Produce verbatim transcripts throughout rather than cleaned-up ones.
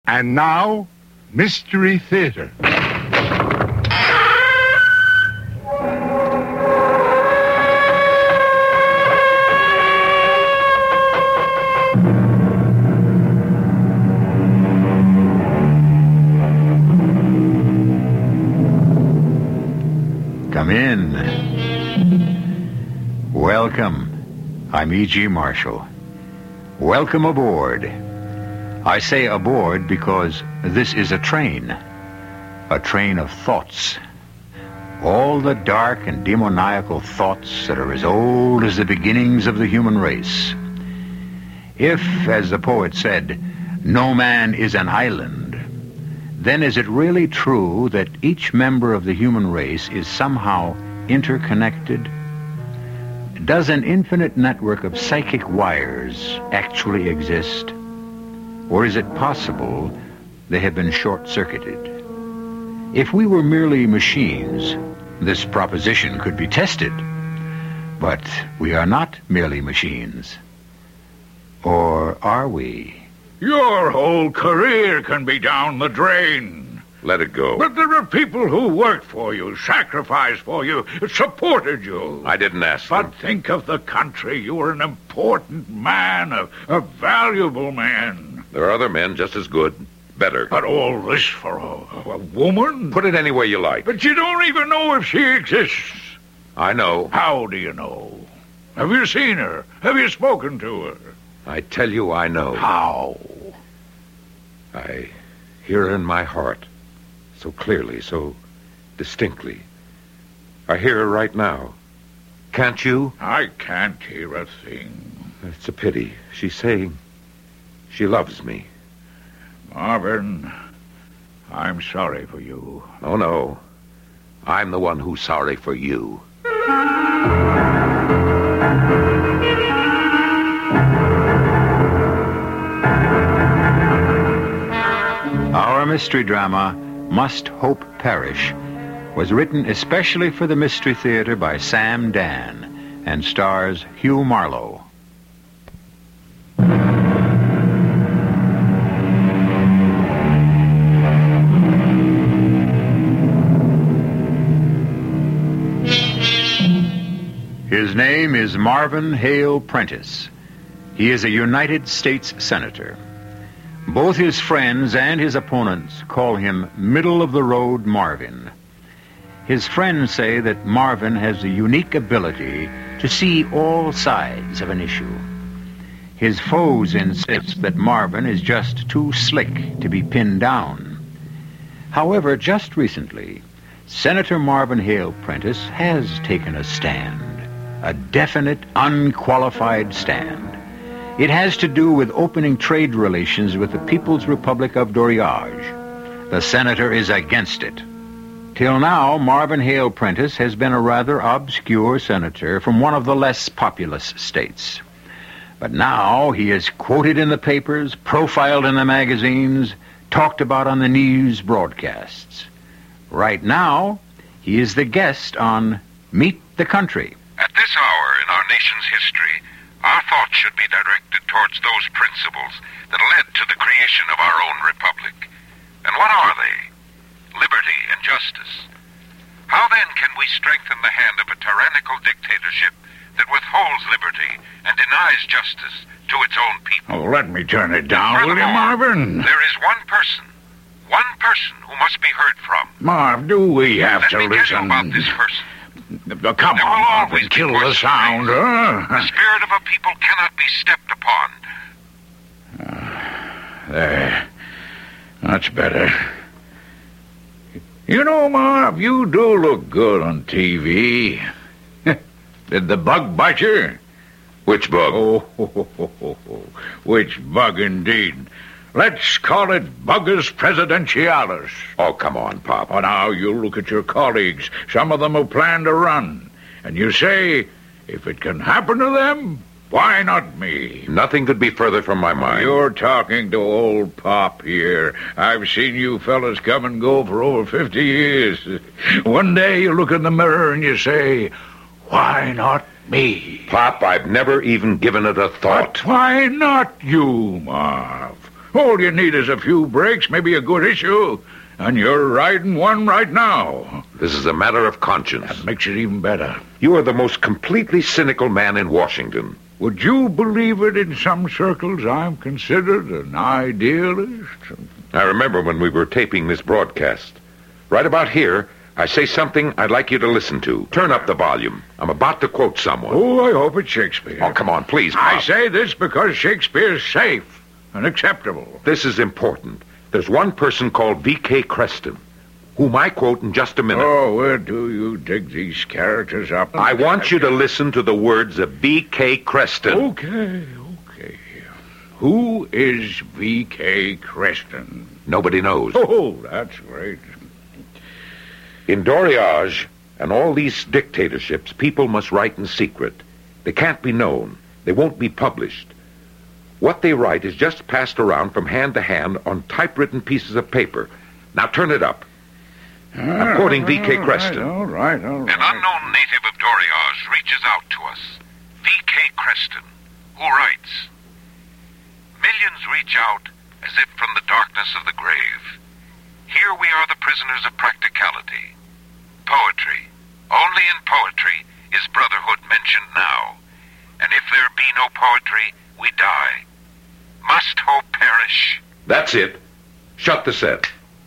And now, Mystery Theater. Come in. Welcome. I'm E G. Marshall. Welcome aboard. I say aboard because this is a train. A train of thoughts. All the dark and demoniacal thoughts that are as old as the beginnings of the human race. If, as the poet said, no man is an island, then is it really true that each member of the human race is somehow interconnected? Does an infinite network of psychic wires actually exist? Or is it possible they have been short-circuited? If we were merely machines, this proposition could be tested. But we are not merely machines. Or are we? Your whole career can be down the drain. Let it go. But there are people who worked for you, sacrificed for you, supported you. I didn't ask But them. think of the country. You were an important man, a, a valuable man. There are other men just as good, better. But all this for a, a woman? Put it any way you like. But you don't even know if she exists. I know. How do you know? Have you seen her? Have you spoken to her? I tell you I know. How? I hear her in my heart. So clearly, so distinctly. I hear her right now. Can't you? I can't hear a thing. It's a pity. She's saying she loves me. Marvin, I'm sorry for you. Oh, no. I'm the one who's sorry for you. Our mystery drama, Must Hope Perish, was written especially for the Mystery Theater by Sam Dan and stars Hugh Marlowe. His name is Marvin Hale Prentice. He is a United States Senator. Both his friends and his opponents call him middle-of-the-road Marvin. His friends say that Marvin has the unique ability to see all sides of an issue. His foes insist that Marvin is just too slick to be pinned down. However, just recently, Senator Marvin Hale Prentice has taken a stand, a definite, unqualified stand. It has to do with opening trade relations with the People's Republic of Doriage. The senator is against it. Till now, Marvin Hale Prentice has been a rather obscure senator from one of the less populous states. But now he is quoted in the papers, profiled in the magazines, talked about on the news broadcasts. Right now, he is the guest on Meet the Country. At this hour in our nation's history, our thoughts should be directed towards those principles that led to the creation of our own republic. And what are they? Liberty and justice. How then can we strengthen the hand of a tyrannical dictatorship that withholds liberty and denies justice to its own people? Oh, let me turn it down, will you, Marvin? There is one person, one person who must be heard from. Marv, do we have Let to me listen? tell you about this person. Uh, Come There on, will Marvin, always be kill the voices sound, raised. huh? The spirit of a people cannot be stepped upon. There. That's better. You know, Marv, you do look good on T V. Did the bug bite you? Which bug? Oh, ho, ho, ho, ho. Which bug indeed. Let's call it Bugus Presidentialis. Oh, come on, Pop. Oh, now, you look at your colleagues, some of them who plan to run, and you say, if it can happen to them, why not me? Nothing could be further from my mind. You're talking to old Pop here. I've seen you fellas come and go for over fifty years. One day you look in the mirror and you say, why not me? Pop, I've never even given it a thought. But why not you, Marv? All you need is a few breaks, maybe a good issue, and you're riding one right now. This is a matter of conscience. That makes it even better. You are the most completely cynical man in Washington. Would you believe it, in some circles I'm considered an idealist? I remember when we were taping this broadcast. Right about here, I say something I'd like you to listen to. Turn up the volume. I'm about to quote someone. Oh, I hope it's Shakespeare. Oh, come on, please, Pop. I say this because Shakespeare's safe and acceptable. This is important. There's one person called V K Creston, whom I quote in just a minute. Oh, where do you dig these characters up? I want you to listen to the words of V K Creston. Okay, okay. Who is V K Creston? Nobody knows. Oh, that's great. In Doriage and all these dictatorships, people must write in secret. They can't be known. They won't be published. What they write is just passed around from hand to hand on typewritten pieces of paper. Now turn it up. I'm quoting V K Creston. All right, all right. An unknown native of Doriage reaches out to us, V K Creston, who writes, "Millions reach out as if from the darkness of the grave. Here we are the prisoners of practicality. Poetry, only in poetry is brotherhood mentioned now. And if there be no poetry, we die. Must hope perish." That's it. Shut the set.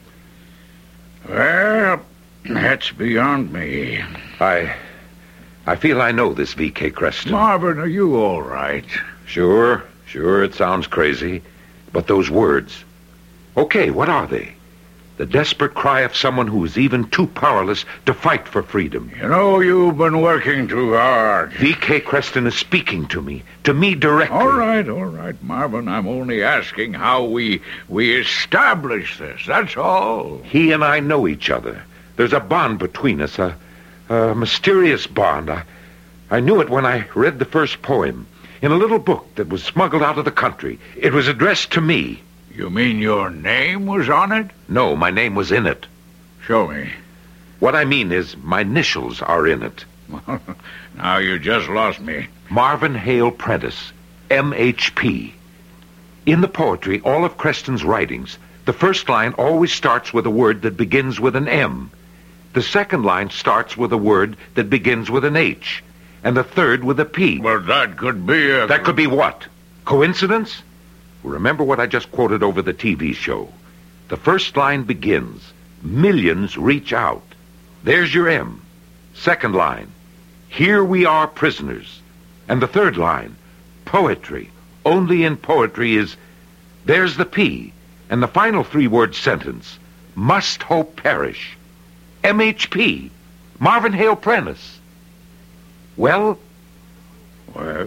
Well, that's beyond me. I... I feel I know this V K Creston. Marvin, are you all right? Sure, sure, it sounds crazy. But those words... Okay, what are they? The desperate cry of someone who is even too powerless to fight for freedom. You know, you've been working too hard. V K Creston is speaking to me, to me directly. All right, all right, Marvin. I'm only asking how we we establish this, that's all. He and I know each other. There's a bond between us, a, a mysterious bond. I, I knew it when I read the first poem in a little book that was smuggled out of the country. It was addressed to me. You mean your name was on it? No, my name was in it. Show me. What I mean is, my initials are in it. Now you just lost me. Marvin Hale Prentice, M H P. In the poetry, all of Creston's writings, the first line always starts with a word that begins with an M. The second line starts with a word that begins with an H. And the third with a P. Well, that could be a... That could be what? Coincidence? Remember what I just quoted over the T V show. The first line begins, "Millions reach out." There's your M. Second line, "Here we are prisoners." And the third line, "Poetry, only in poetry is..." There's the P. And the final three-word sentence, "Must hope perish." M H P. Marvin Hale Prentice. Well? Well...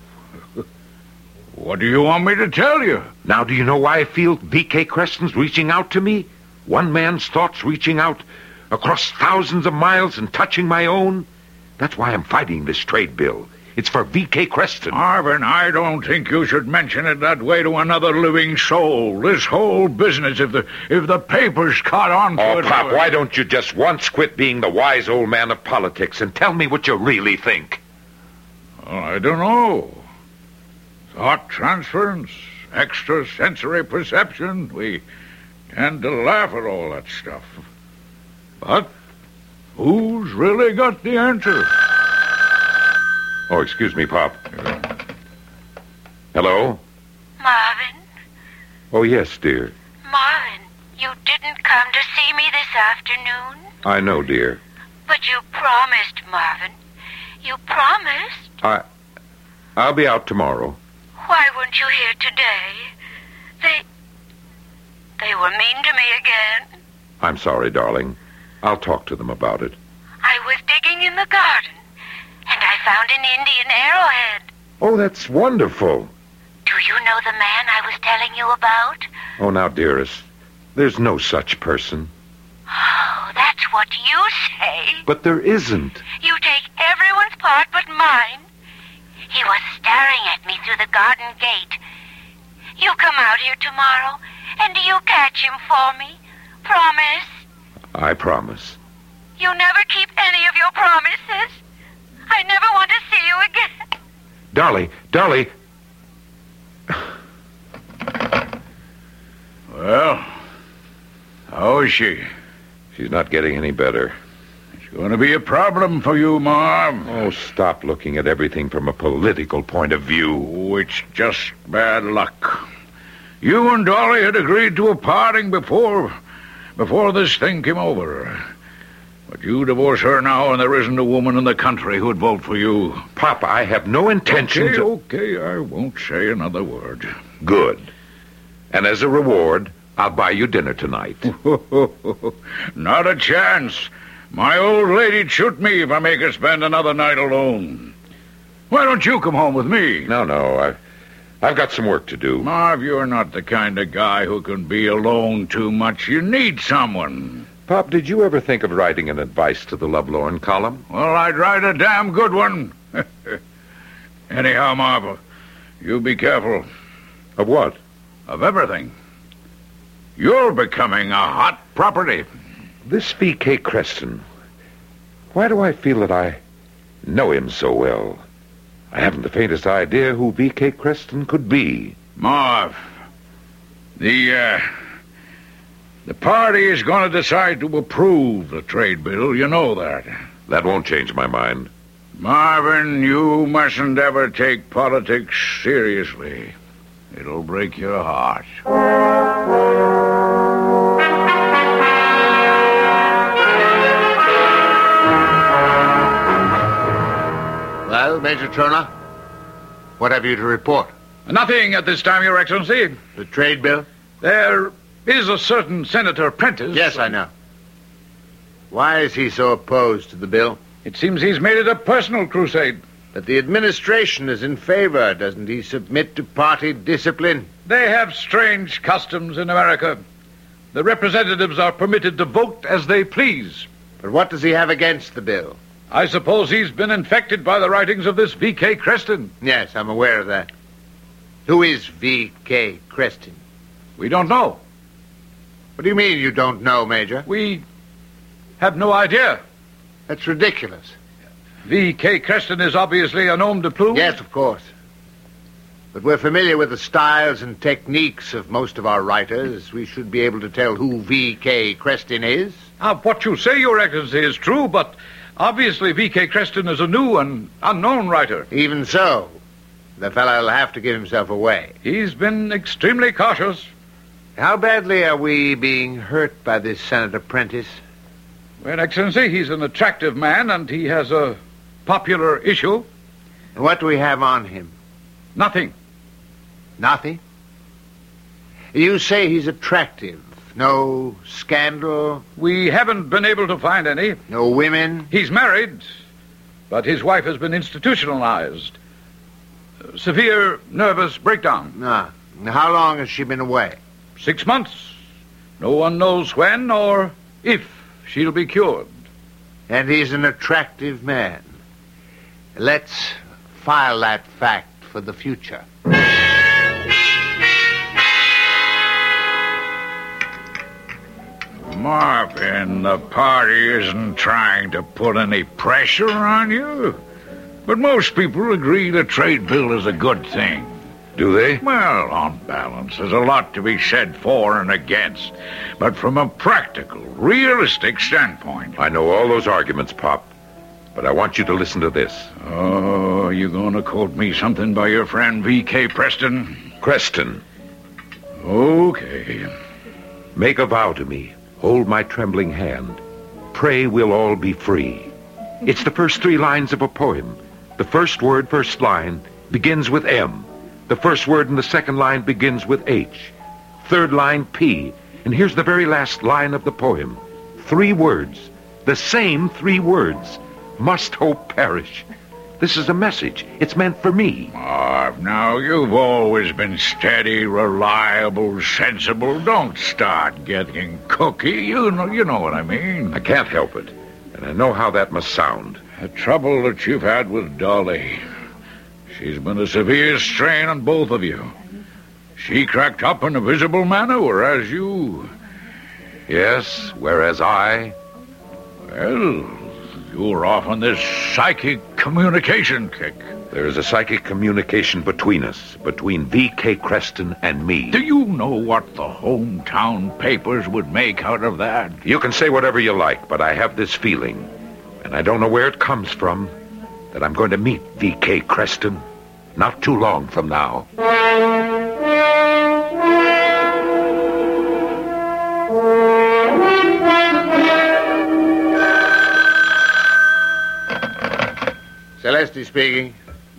What do you want me to tell you? Now, do you know why I feel V K Creston's reaching out to me? One man's thoughts reaching out across thousands of miles and touching my own? That's why I'm fighting this trade bill. It's for V K Creston. Marvin, I don't think you should mention it that way to another living soul. This whole business, if the if the papers caught on to Oh, it... Pop, why don't you just once quit being the wise old man of politics and tell me what you really think? Oh, I don't know. Thought transference, extrasensory perception. We tend to laugh at all that stuff. But who's really got the answer? Oh, excuse me, Pop. Hello? Marvin? Oh, yes, dear. Marvin, you didn't come to see me this afternoon? I know, dear. But you promised, Marvin. You promised. I... I'll be out tomorrow. Why weren't you here today? They... They were mean to me again. I'm sorry, darling. I'll talk to them about it. I was digging in the garden, and I found an Indian arrowhead. Oh, that's wonderful. Do you know the man I was telling you about? Oh, now, dearest, there's no such person. Oh, that's what you say. But there isn't. You take everyone's part but mine. He was staring at me through the garden gate. You come out here tomorrow, and you catch him for me. Promise? I promise. You never keep any of your promises. I never want to see you again. Darlie, Darlie. Well, how is she? She's not getting any better. It's going to be a problem for you, Marv. Oh, stop looking at everything from a political point of view. Oh, it's just bad luck. You and Dolly had agreed to a parting before, before this thing came over. But you divorce her now, and there isn't a woman in the country who'd vote for you. Papa, I have no intention okay, to... Okay, I won't say another word. Good. And as a reward, I'll buy you dinner tonight. Not a chance. My old lady'd shoot me if I make her spend another night alone. Why don't you come home with me? No, no, I've, I've got some work to do. Marv, you're not the kind of guy who can be alone too much. You need someone. Pop, did you ever think of writing an advice to the Lovelorn column? Well, I'd write a damn good one. Anyhow, Marv, you be careful. Of what? Of everything. You're becoming a hot property. This V K Creston. Why do I feel that I know him so well? I haven't the faintest idea who V K Creston could be. Marv, the, uh... The party is going to decide to approve the trade bill. You know that. That won't change my mind. Marvin, you mustn't ever take politics seriously. It'll break your heart. Well, Major Turner, what have you to report? Nothing at this time, Your Excellency. The trade bill? There is a certain Senator Prentice. Yes, I know. Why is he so opposed to the bill? It seems he's made it a personal crusade. But the administration is in favor. Doesn't he submit to party discipline? They have strange customs in America. The representatives are permitted to vote as they please. But what does he have against the bill? I suppose he's been infected by the writings of this V K Creston. Yes, I'm aware of that. Who is V K Creston? We don't know. What do you mean you don't know, Major? We have no idea. That's ridiculous. V K Creston is obviously a nom de plume. Yes, of course. But we're familiar with the styles and techniques of most of our writers. We should be able to tell who V K Creston is. Now, what you say, Your Excellency, is true, but obviously V K Creston is a new and unknown writer. Even so, the fellow'll have to give himself away. He's been extremely cautious. How badly are we being hurt by this Senator Prentice? Well, Excellency, he's an attractive man, and he has a popular issue. And what do we have on him? Nothing. Nothing? You say he's attractive. No scandal? We haven't been able to find any. No women? He's married, but his wife has been institutionalized. Severe nervous breakdown. Ah. How long has she been away? Six months. No one knows when or if she'll be cured. And he's an attractive man. Let's file that fact for the future. Marvin, the party isn't trying to put any pressure on you. But most people agree the trade bill is a good thing. Do they? Well, on balance, there's a lot to be said for and against. But from a practical, realistic standpoint... I know all those arguments, Pop. But I want you to listen to this. Oh, you going to quote me something by your friend V K Preston? Creston. Okay. Make a vow to me. Hold my trembling hand. Pray we'll all be free. It's the first three lines of a poem. The first word, first line, begins with M. The first word in the second line begins with H. Third line, P. And here's the very last line of the poem. Three words. The same three words. Must hope perish. This is a message. It's meant for me. Marv, now, you've always been steady, reliable, sensible. Don't start getting cookie. You know, you know what I mean. I can't help it. And I know how that must sound. The trouble that you've had with Dolly... She's been a severe strain on both of you. She cracked up in a visible manner, whereas you... Yes, whereas I... Well, You're off on this psychic communication kick. There is a psychic communication between us, between V K Creston and me. Do you know what the hometown papers would make out of that? You can say whatever you like, but I have this feeling, and I don't know where it comes from, that I'm going to meet V K Creston not too long from now. Celeste speaking.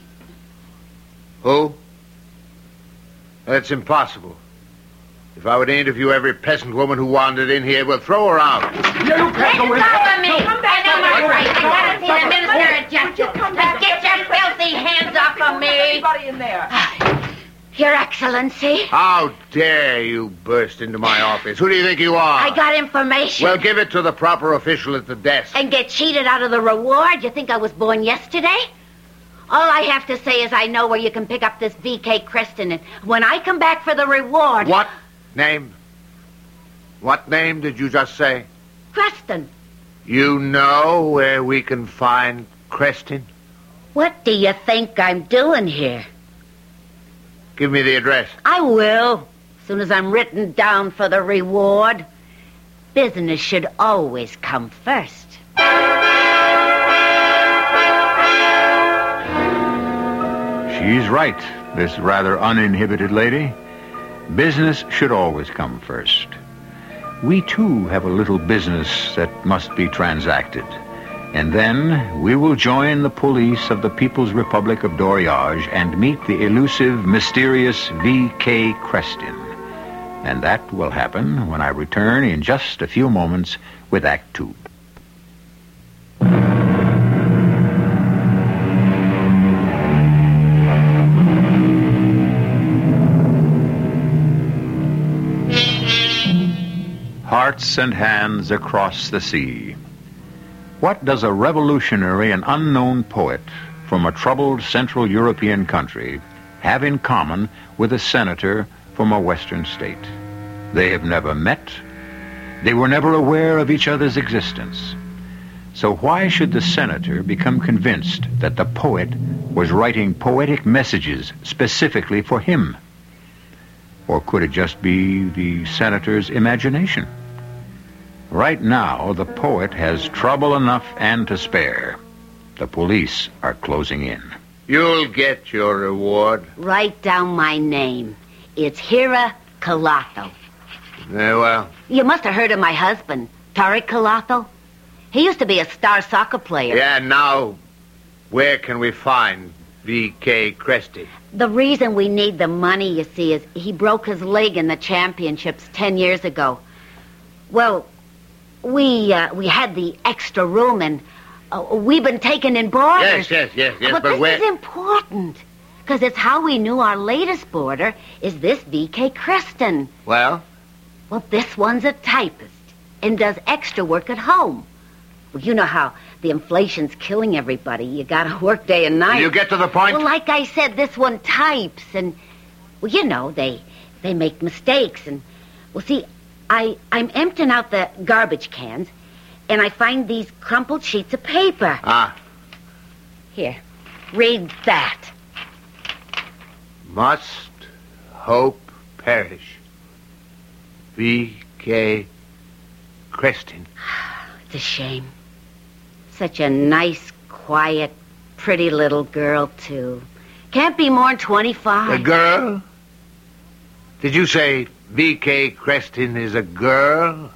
Who? That's impossible. If I were to interview every peasant woman who wandered in here, we'll throw her out. You can't go in. Stop me! Come back. I know my rights. I gotta see the minister of justice. Now get your filthy hands off of me. Anybody in there? Your Excellency. How dare you burst into my office? Who do you think you are? I got information. Well, give it to the proper official at the desk. And get cheated out of the reward? You think I was born yesterday? All I have to say is I know where you can pick up this V K Creston, and when I come back for the reward... What name? What name did you just say? Creston. You know where we can find Creston? What do you think I'm doing here? Give me the address. I will, as soon as I'm written down for the reward. Business should always come first. She's right, this rather uninhibited lady. Business should always come first. We, too, have a little business that must be transacted. And then we will join the police of the People's Republic of Doriage and meet the elusive, mysterious V K Creston. And that will happen when I return in just a few moments with Act Two. Hearts and hands across the sea. What does a revolutionary and unknown poet from a troubled Central European country have in common with a senator from a Western state? They have never met. They were never aware of each other's existence. So why should the senator become convinced that the poet was writing poetic messages specifically for him? Or could it just be the senator's imagination? Right now, the poet has trouble enough and to spare. The police are closing in. You'll get your reward. Write down my name. It's Hira Calato. Very well. You must have heard of my husband, Tariq Calato. He used to be a star soccer player. Yeah, now, where can we find V K Creston? The reason we need the money, you see, is he broke his leg in the championships ten years ago. Well, we uh, we had the extra room, and uh, we've been taken in boarders. Yes, yes, yes, yes, but, but this where... is important, because it's how we knew our latest boarder is this V K Creston. Well? Well, this one's a typist and does extra work at home. Well, you know how the inflation's killing everybody. You gotta work day and night. Will you get to the point? Well, like I said, this one types, and, well, you know, they they make mistakes, and, well, see, I, I'm emptying out the garbage cans, and I find these crumpled sheets of paper. Ah. Here, read that. Must hope perish. V K Creston. It's a shame. Such a nice, quiet, pretty little girl, too. Can't be more than twenty-five. A girl? Did you say V K Creston is a girl?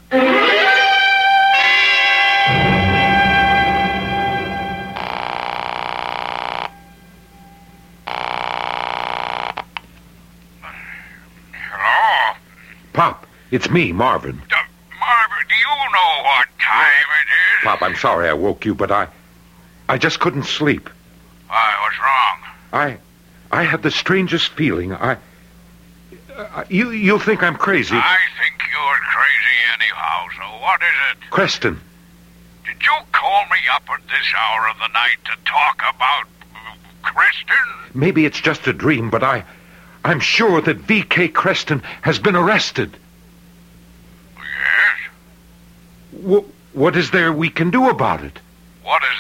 Hello? Pop, it's me, Marvin. Uh, Marvin, do you know what time it is? Pop, I'm sorry I woke you, but I... I just couldn't sleep. Why, what's wrong? I... I had the strangest feeling. I... Uh, you, you'll think I'm crazy. I think you're crazy anyhow, so what is it? Creston. Did you call me up at this hour of the night to talk about uh, Creston? Maybe it's just a dream, but I... I'm sure that V K Creston has been arrested. Yes? W- what is there we can do about it? What is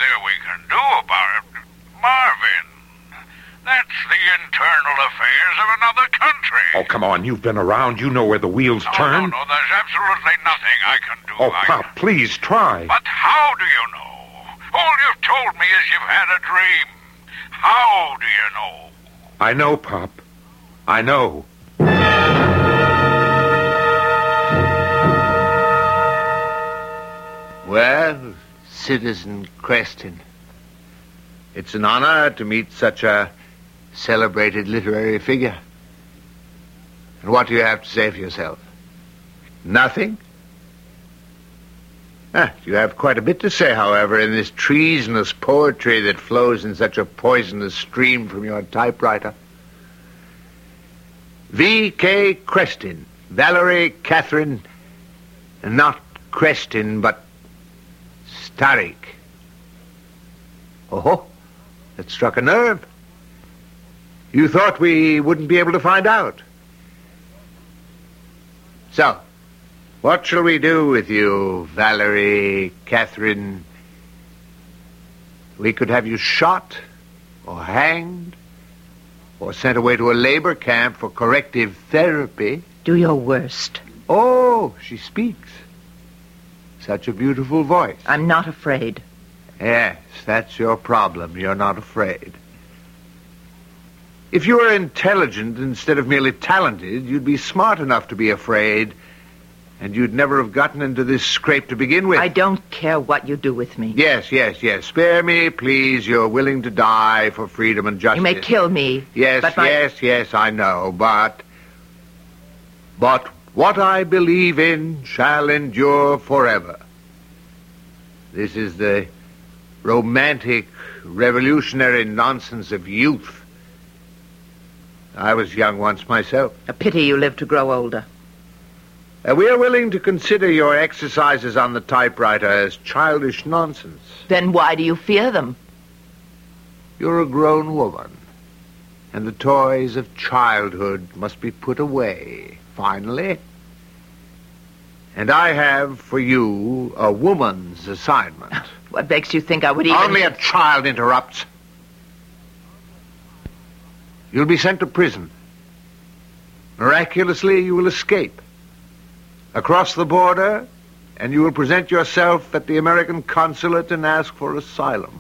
of another country. Oh, come on. You've been around. You know where the wheels no, turn. No, no, there's absolutely nothing I can do. Oh, I Pop, can... please try. But how do you know? All you've told me is you've had a dream. How do you know? I know, Pop. I know. Well, Citizen Creston, it's an honor to meet such a celebrated literary figure. And what do you have to say for yourself? Nothing? Ah, you have quite a bit to say, however, in this treasonous poetry that flows in such a poisonous stream from your typewriter. V K. Creston, Valerie Catherine, not Creston, but Starik. Oh, that struck a nerve. You thought we wouldn't be able to find out. So, what shall we do with you, Valerie Catherine? We could have you shot, or hanged, or sent away to a labor camp for corrective therapy. Do your worst. Oh, she speaks. Such a beautiful voice. I'm not afraid. Yes, that's your problem. You're not afraid. If you were intelligent instead of merely talented, you'd be smart enough to be afraid, and you'd never have gotten into this scrape to begin with. I don't care what you do with me. Yes, yes, yes. Spare me, please. You're willing to die for freedom and justice. You may kill me. Yes, but my... yes, yes, I know, but... But what I believe in shall endure forever. This is the romantic, revolutionary nonsense of youth. I was young once myself. A pity you live to grow older. Uh, we are willing to consider your exercises on the typewriter as childish nonsense. Then why do you fear them? You're a grown woman, and the toys of childhood must be put away, finally. And I have for you a woman's assignment. What makes you think I would even... Only a child interrupts. You'll be sent to prison. Miraculously, you will escape. Across the border, and you will present yourself at the American consulate and ask for asylum.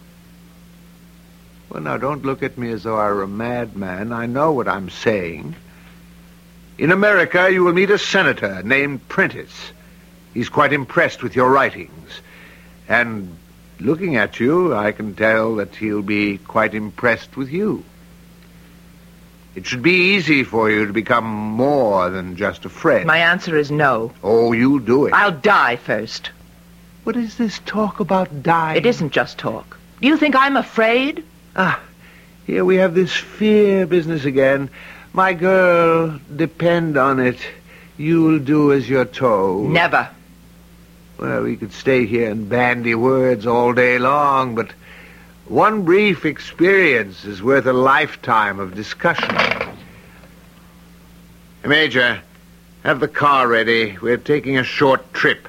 Well, now, don't look at me as though I were a madman. I know what I'm saying. In America, you will meet a senator named Prentice. He's quite impressed with your writings. And looking at you, I can tell that he'll be quite impressed with you. It should be easy for you to become more than just a friend. My answer is no. Oh, you'll do it. I'll die first. What is this talk about dying? It isn't just talk. Do you think I'm afraid? Ah, here we have this fear business again. My girl, depend on it. You'll do as you're told. Never. Well, we could stay here and bandy words all day long, but one brief experience is worth a lifetime of discussion. Major, have the car ready. We're taking a short trip.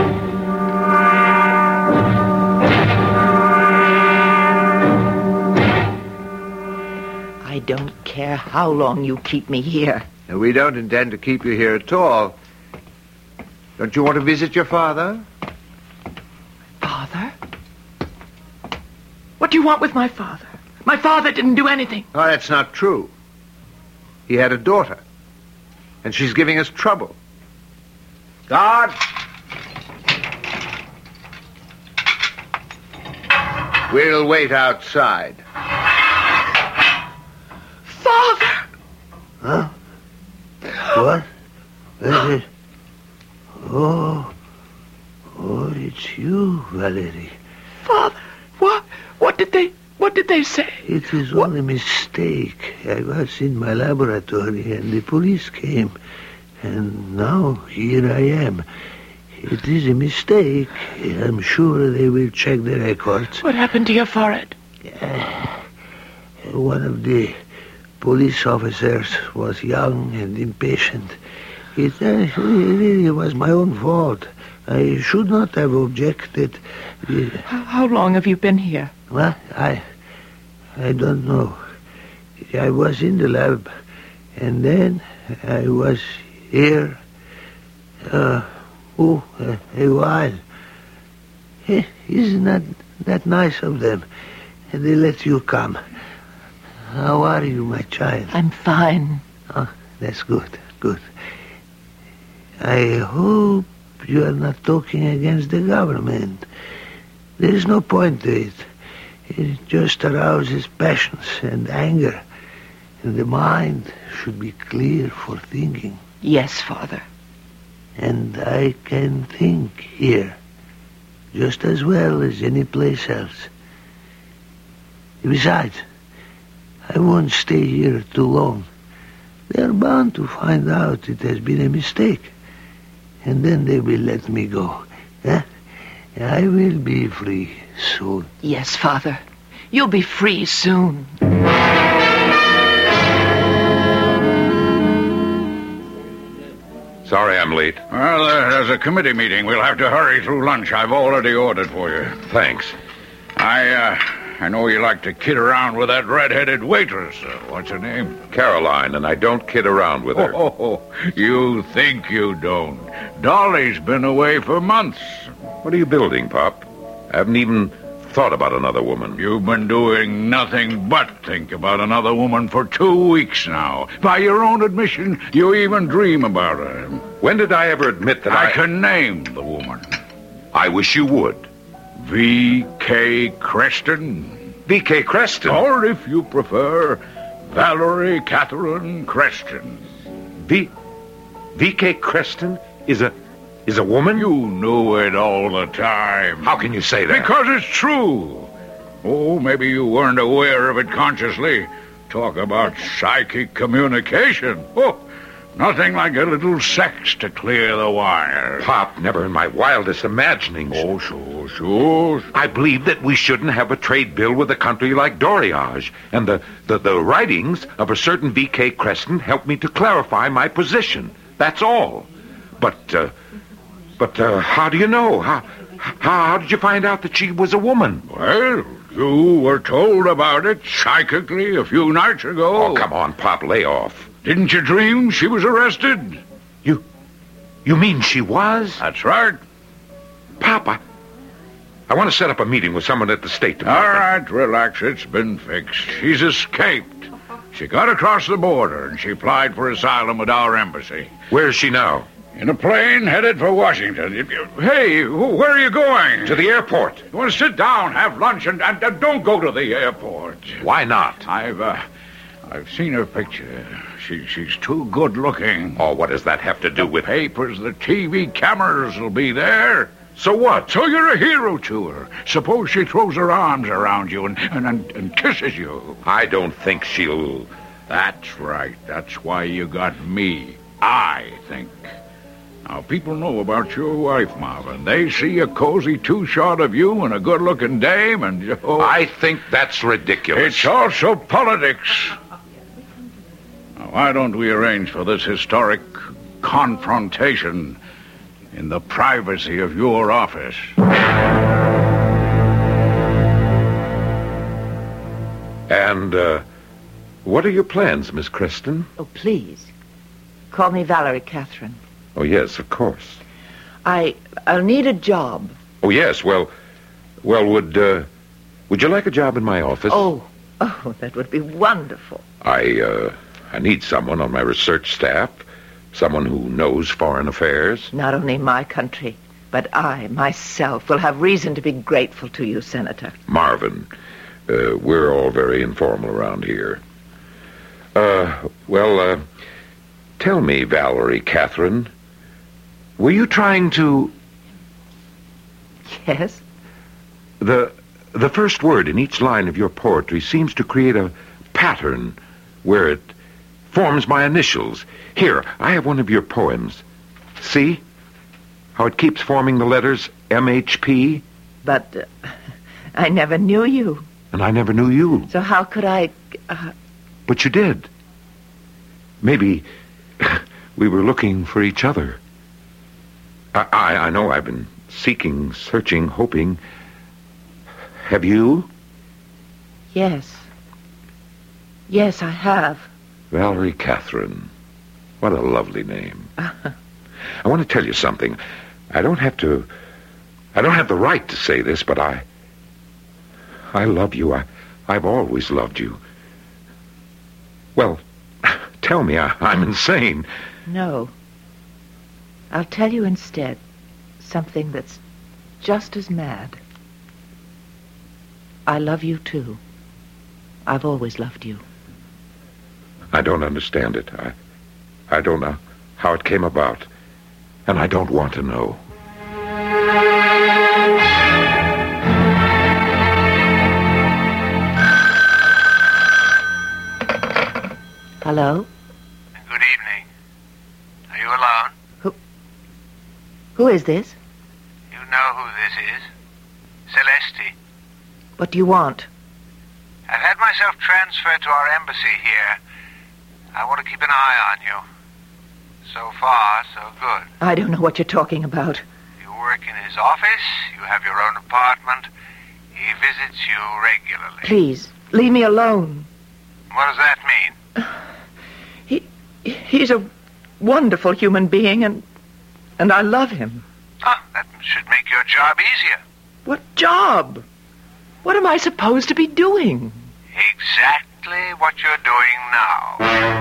I don't care how long you keep me here. Now, we don't intend to keep you here at all. Don't you want to visit your father? Father? What do you want with my father? My father didn't do anything. Oh, that's not true. He had a daughter, and she's giving us trouble. Guard! We'll wait outside. Father! Huh? What? Is it? Oh, oh, it's you, Valerie. Father, what? What did they? What did they say? It is What? all a mistake. I was in my laboratory and the police came. And now here I am. It is a mistake. I'm sure they will check the records. What happened to your forehead? Uh, one of the police officers was young and impatient. It uh, really was my own fault. I should not have objected. Uh, How, how long have you been here? Well, I, I don't know. I was in the lab And then I was here, uh, oh, uh, a while. Eh, Isn't that, that nice of them? They let you come. How are you, my child? I'm fine. Oh, that's good, good. I hope you are not talking against the government. There is no point to it. It just arouses passions and anger. And the mind should be clear for thinking. Yes, Father. And I can think here, just as well as any place else. Besides, I won't stay here too long. They are bound to find out it has been a mistake. And then they will let me go. Eh? I will be free soon. Yes, Father. You'll be free soon. Sorry I'm late. Well, uh, there's a committee meeting. We'll have to hurry through lunch. I've already ordered for you. Thanks. I, uh, I know you like to kid around with that red-headed waitress. Uh, what's her name? Caroline, and I don't kid around with her. Oh, you think you don't. Dolly's been away for months. What are you building, Pop? I haven't even thought about another woman. You've been doing nothing but think about another woman for two weeks now. By your own admission, you even dream about her. When did I ever admit that I... I can name the woman. I wish you would. V K Creston. V K Creston? Or, if you prefer, Valerie Catherine Creston. V... V K Creston is a... is a woman? You knew it all the time. How can you say that? Because it's true. Oh, maybe you weren't aware of it consciously. Talk about psychic communication. Oh, nothing like a little sex to clear the wire. Pop, never in my wildest imaginings. Oh, sure, sure. I believe that we shouldn't have a trade bill with a country like Doriage. And the, the, the writings of a certain V K Creston helped me to clarify my position. That's all. But, uh... But uh, how do you know? How, how how did you find out that she was a woman? Well, you were told about it psychically a few nights ago. Oh, come on, Pop, lay off. Didn't you dream she was arrested? You... You mean she was? That's right. Pop, I, I want to set up a meeting with someone at the State Department. All right, relax. It's been fixed. She's escaped. She got across the border, and she applied for asylum with our embassy. Where is she now? In a plane headed for Washington. Hey, where are you going? To the airport. You want to sit down, have lunch, and, and, and don't go to the airport. Why not? I've, uh, I've seen her picture. She, she's too good looking. Oh, what does that have to do the with... papers, the T V cameras will be there. So what? So you're a hero to her. Suppose she throws her arms around you and, and, and, and kisses you. I don't think she'll... That's right. That's why you got me. I think. Now, people know about your wife, Marvin. They see a cozy two-shot of you and a good-looking dame, and... Oh, I think that's ridiculous. It's also politics. Now, why don't we arrange for this historic confrontation in the privacy of your office? And, uh, what are your plans, Miss Creston? Oh, please. Call me Valerie Catherine. Oh, yes, of course. I, I'll need a job. Oh, yes, well, well, would, uh, would you like a job in my office? Oh, oh, that would be wonderful. I, uh, I need someone on my research staff, someone who knows foreign affairs. Not only my country, but I, myself, will have reason to be grateful to you, Senator. Marvin, uh, we're all very informal around here. Uh, well, uh, tell me, Valerie Catherine, were you trying to... Yes? The the first word in each line of your poetry seems to create a pattern where it forms my initials. Here, I have one of your poems. See how it keeps forming the letters M H P? But uh, I never knew you. And I never knew you. So how could I... Uh... But you did. Maybe we were looking for each other. I, I, I know I've been seeking, searching, hoping. Have you? Yes. Yes, I have. Valerie Catherine. What a lovely name. I want to tell you something. I don't have to... I don't have the right to say this, but I... I love you. I, I've always loved you. Well, tell me I, I'm insane. No. I'll tell you instead something that's just as mad. I love you, too. I've always loved you. I don't understand it. I, I don't know how it came about, and I don't want to know. Hello? Good evening. Are you alone? Who... Who is this? You know who this is. Celeste. What do you want? I've had myself transferred to our embassy here. I want to keep an eye on you. So far, so good. I don't know what you're talking about. You work in his office. You have your own apartment. He visits you regularly. Please, leave me alone. What does that mean? He, he's a wonderful human being, and, and I love him. Oh, that should make your job easier. What job? What am I supposed to be doing? Exactly what you're doing now.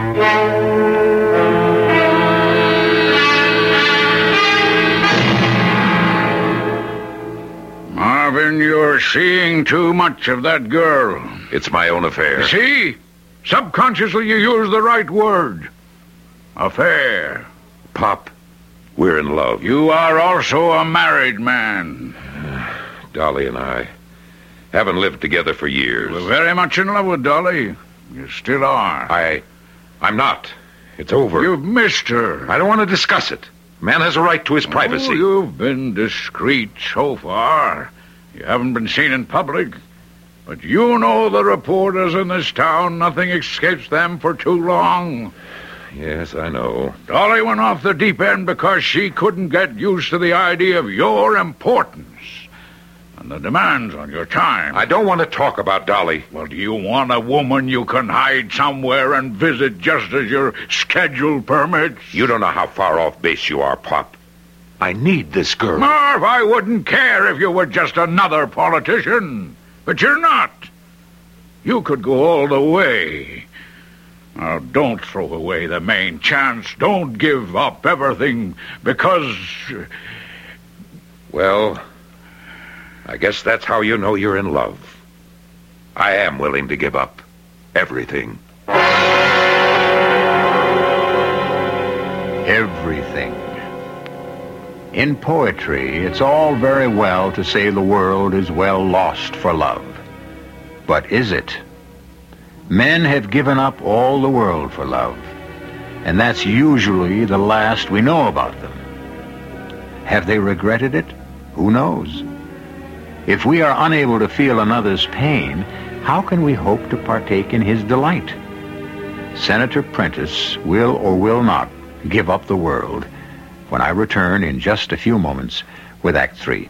Marvin, you're seeing too much of that girl. It's my own affair. You see? Subconsciously you use the right word. Affair. Pop, we're in love. You are also a married man. Dolly and I haven't lived together for years. We're very much in love with Dolly. You still are. I... I'm not. It's over. You've missed her. I don't want to discuss it. Man has a right to his privacy. Oh, you've been discreet so far. You haven't been seen in public. But you know the reporters in this town. Nothing escapes them for too long. Yes, I know. Dolly went off the deep end because she couldn't get used to the idea of your importance and the demands on your time. I don't want to talk about Dolly. Well, do you want a woman you can hide somewhere and visit just as your schedule permits? You don't know how far off base you are, Pop. I need this girl. Marv, I wouldn't care if you were just another politician. But you're not. You could go all the way. Now, don't throw away the main chance. Don't give up everything because... Well, I guess that's how you know you're in love. I am willing to give up everything. Everything. In poetry, it's all very well to say the world is well lost for love. But is it? Men have given up all the world for love, and that's usually the last we know about them. Have they regretted it? Who knows? If we are unable to feel another's pain, how can we hope to partake in his delight? Senator Prentice will or will not give up the world when I return in just a few moments with Act Three.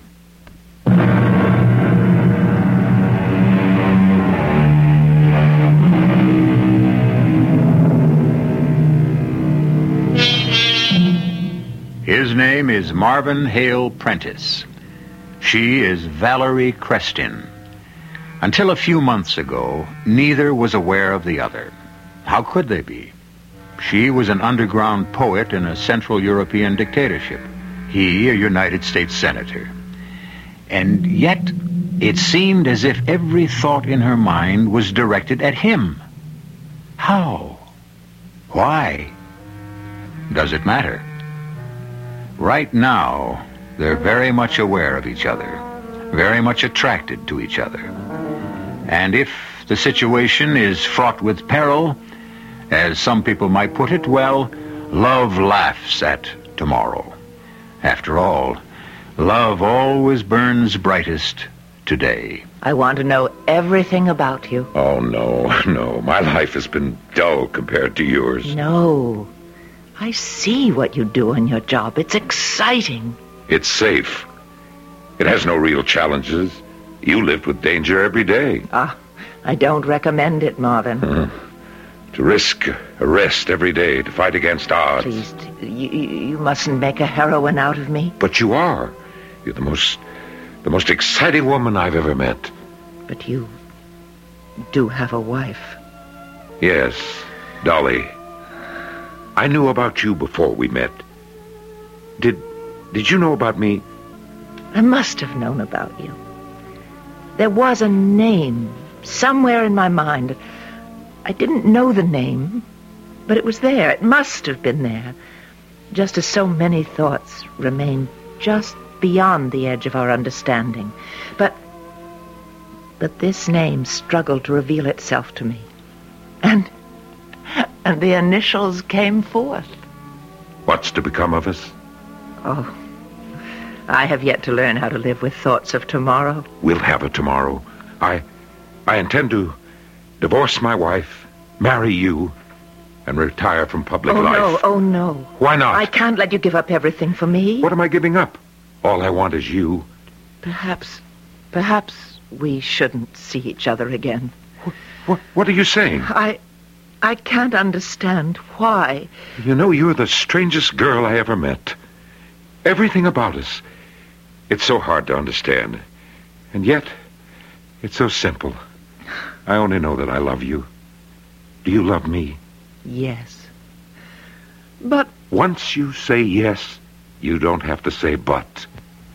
His name is Marvin Hale Prentice. She is Valerie Crestin. Until a few months ago, neither was aware of the other. How could they be? She was an underground poet in a Central European dictatorship. He, a United States senator. And yet, it seemed as if every thought in her mind was directed at him. How? Why? Does it matter? Right now, they're very much aware of each other, very much attracted to each other. And if the situation is fraught with peril, as some people might put it, well, love laughs at tomorrow. After all, love always burns brightest today. I want to know everything about you. Oh, no, no. My life has been dull compared to yours. No. I see what you do in your job. It's exciting. It's safe. It has no real challenges. You lived with danger every day. Ah, I don't recommend it, Marvin. Uh, To risk arrest every day, to fight against odds. Please, you, you mustn't make a heroine out of me. But you are. You're the most, the most exciting woman I've ever met. But you do have a wife. Yes, Dolly. I knew about you before we met. Did, did you know about me? I must have known about you. There was a name somewhere in my mind. I didn't know the name, but it was there. It must have been there. Just as so many thoughts remain just beyond the edge of our understanding. But, but this name struggled to reveal itself to me. And, and the initials came forth. What's to become of us? Oh, I have yet to learn how to live with thoughts of tomorrow. We'll have a tomorrow. I, I intend to divorce my wife, marry you, and retire from public oh, life. Oh, no, oh, no. Why not? I can't let you give up everything for me. What am I giving up? All I want is you. Perhaps, perhaps we shouldn't see each other again. What, what, what are you saying? I, I can't understand why. You know, you're the strangest girl I ever met. Everything about us. It's so hard to understand. And yet, it's so simple. I only know that I love you. Do you love me? Yes. But... Once you say yes, you don't have to say but.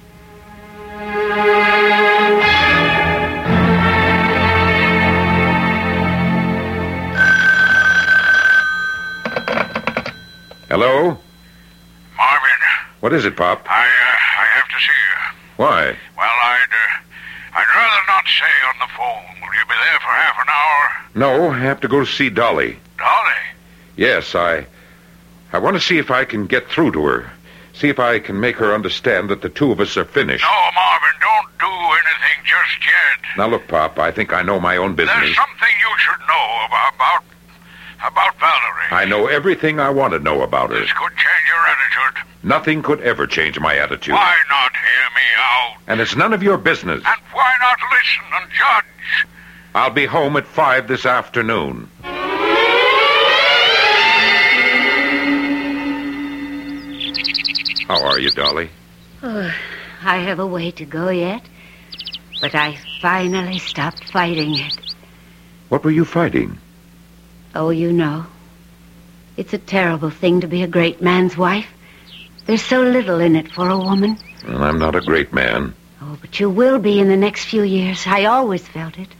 Hello? Marvin. What is it, Pop? I, uh, I have to see you. Why? Well, I'd, uh, I'd rather not say on the phone. Will you be there for half an hour? No, I have to go to see Dolly. Dolly? Yes, I... I want to see if I can get through to her. See if I can make her understand that the two of us are finished. No, Marvin, don't do anything just yet. Now, look, Pop, I think I know my own business. There's something you should know about, about, about Valerie. I know everything I want to know about her. This could change your attitude. Nothing could ever change my attitude. Why not hear me out? And it's none of your business. And why not listen and judge? I'll be home at five this afternoon. How are you, Dolly? Oh, I have a way to go yet, but I finally stopped fighting it. What were you fighting? Oh, you know. It's a terrible thing to be a great man's wife. There's so little in it for a woman. Well, I'm not a great man. Oh, but you will be in the next few years. I always felt it.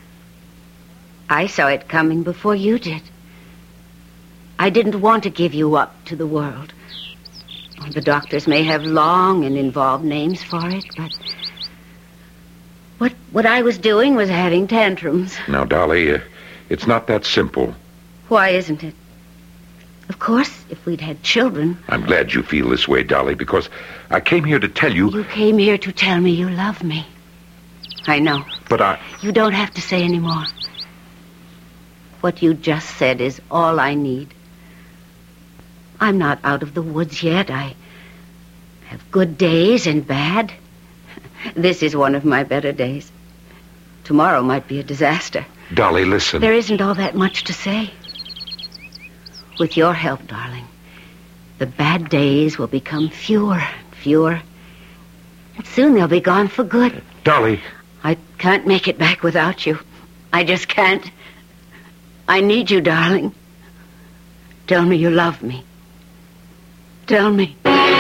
I saw it coming before you did. I didn't want to give you up to the world. The doctors may have long and involved names for it, but what what I was doing was having tantrums. Now, Dolly, uh, it's not that simple. Why isn't it? Of course, if we'd had children... I'm glad you feel this way, Dolly, because I came here to tell you... You came here to tell me you love me. I know. But I... You don't have to say any more. What you just said is all I need. I'm not out of the woods yet. I have good days and bad. This is one of my better days. Tomorrow might be a disaster. Dolly, listen. There isn't all that much to say. With your help, darling, the bad days will become fewer and fewer. And soon they'll be gone for good. Dolly. I can't make it back without you. I just can't. I need you, darling. Tell me you love me. Tell me.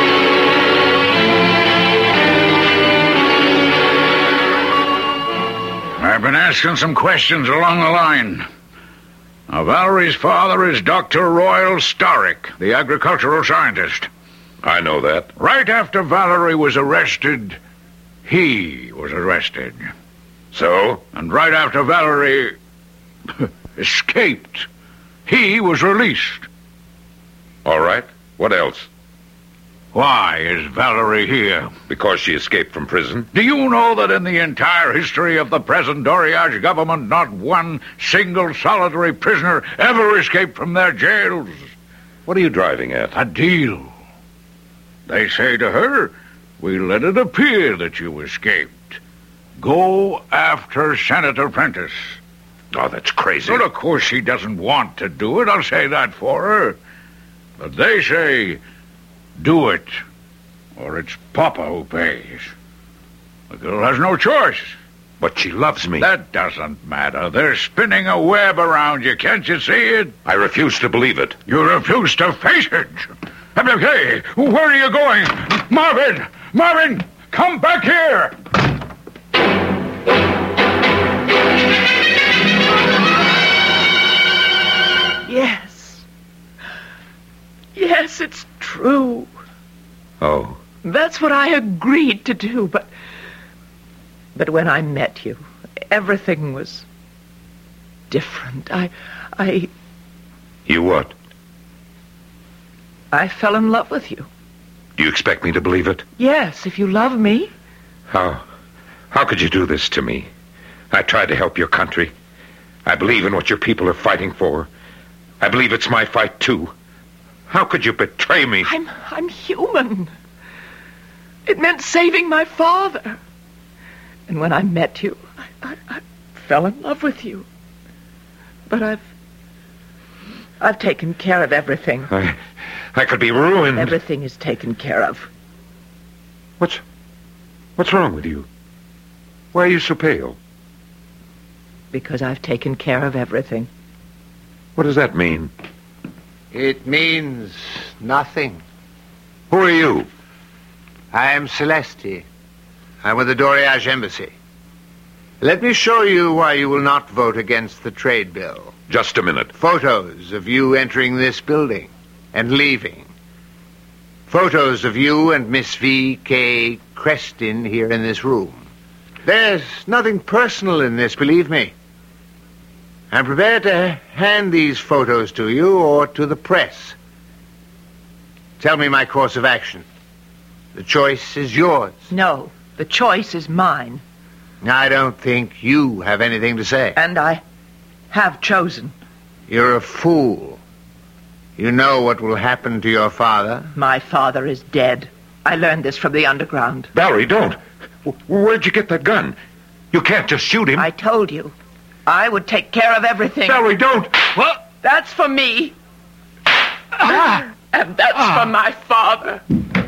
I've been asking some questions along the line. Now, Valerie's father is Doctor Royal Starrick, the agricultural scientist. I know that. Right after Valerie was arrested, he was arrested. So? And right after Valerie escaped, he was released. All right. What else? Why is Valerie here? Because she escaped from prison. Do you know that in the entire history of the present Doriage government, not one single solitary prisoner ever escaped from their jails? What are you driving at? A deal. They say to her, we let it appear that you escaped. Go after Senator Prentice. Oh, that's crazy. Well, of course she doesn't want to do it. I'll say that for her. But they say, do it, or it's Papa who pays. The girl has no choice. But she loves me. That doesn't matter. They're spinning a web around you. Can't you see it? I refuse to believe it. You refuse to face it. Hey, where are you going? Marvin! Marvin! Come back here! Yes. Yes, it's true. Oh. That's what I agreed to do, but... But when I met you, everything was different. I... I... You what? I fell in love with you. Do you expect me to believe it? Yes, if you love me. How? How could you do this to me? I tried to help your country. I believe in what your people are fighting for. I believe it's my fight, too. How could you betray me? I'm, I'm human. It meant saving my father. And when I met you, I, I, I fell in love with you. But I've... I've taken care of everything. I... I could be ruined. Everything is taken care of. What's... What's wrong with you? Why are you so pale? Because I've taken care of everything. What does that mean? It means nothing. Who are you? I am Celesti. I'm with the Doriage Embassy. Let me show you why you will not vote against the trade bill. Just a minute. Photos of you entering this building and leaving. Photos of you and Miss V K Creston here in this room. There's nothing personal in this, believe me. I'm prepared to hand these photos to you or to the press. Tell me my course of action. The choice is yours. No, the choice is mine. I don't think you have anything to say. And I have chosen. You're a fool. You know what will happen to your father? My father is dead. I learned this from the underground. Valerie, don't. Where'd you get that gun? You can't just shoot him. I told you. I would take care of everything. Valerie, don't. Well, that's for me. Ah. And that's ah. for my father.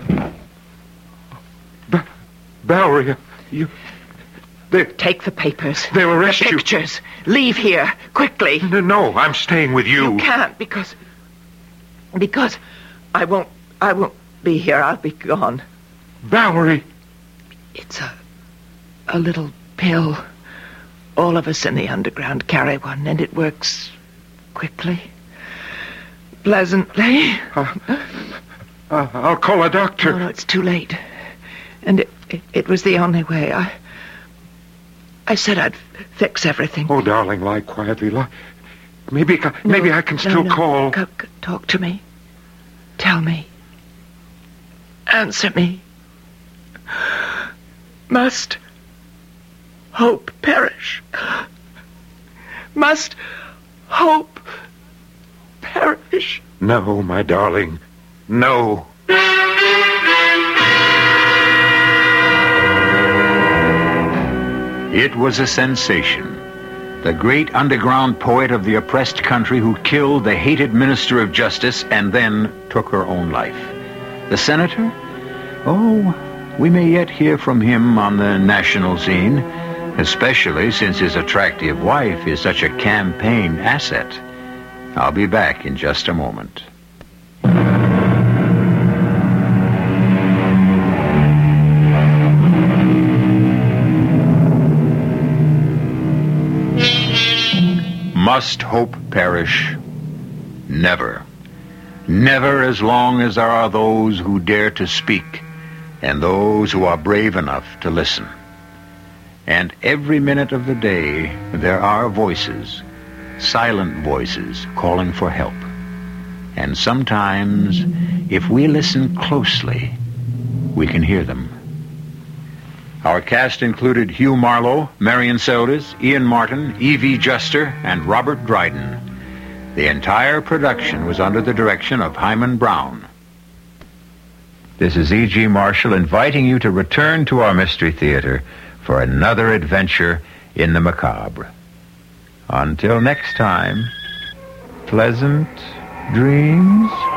Va- Valerie, you... They... Take the papers. They'll arrest you. The pictures. You. Leave here, quickly. No, no, I'm staying with you. You can't, because... Because I won't... I won't be here. I'll be gone. Valerie. It's a... a little pill. All of us in the underground carry one, and it works quickly, pleasantly. Uh, uh, I'll call a doctor. No, no, it's too late. And it, it, it was the only way. I I said I'd fix everything. Oh, darling, lie quietly. Lie. Maybe, maybe no, I can no, still no. call. Go, go, talk to me. Tell me. Answer me. Must... hope perish? Must hope perish? No, my darling. No. It was a sensation. The great underground poet of the oppressed country who killed the hated minister of justice and then took her own life. The senator? Oh, we may yet hear from him on the national scene, especially since his attractive wife is such a campaign asset. I'll be back in just a moment. Must hope perish? Never. Never as long as there are those who dare to speak and those who are brave enough to listen. And every minute of the day, there are voices, silent voices, calling for help. And sometimes, if we listen closely, we can hear them. Our cast included Hugh Marlowe, Marion Seldes, Ian Martin, Evie Juster, and Robert Dryden. The entire production was under the direction of Hyman Brown. This is E G. Marshall inviting you to return to our Mystery Theater for another adventure in the macabre. Until next time, pleasant dreams.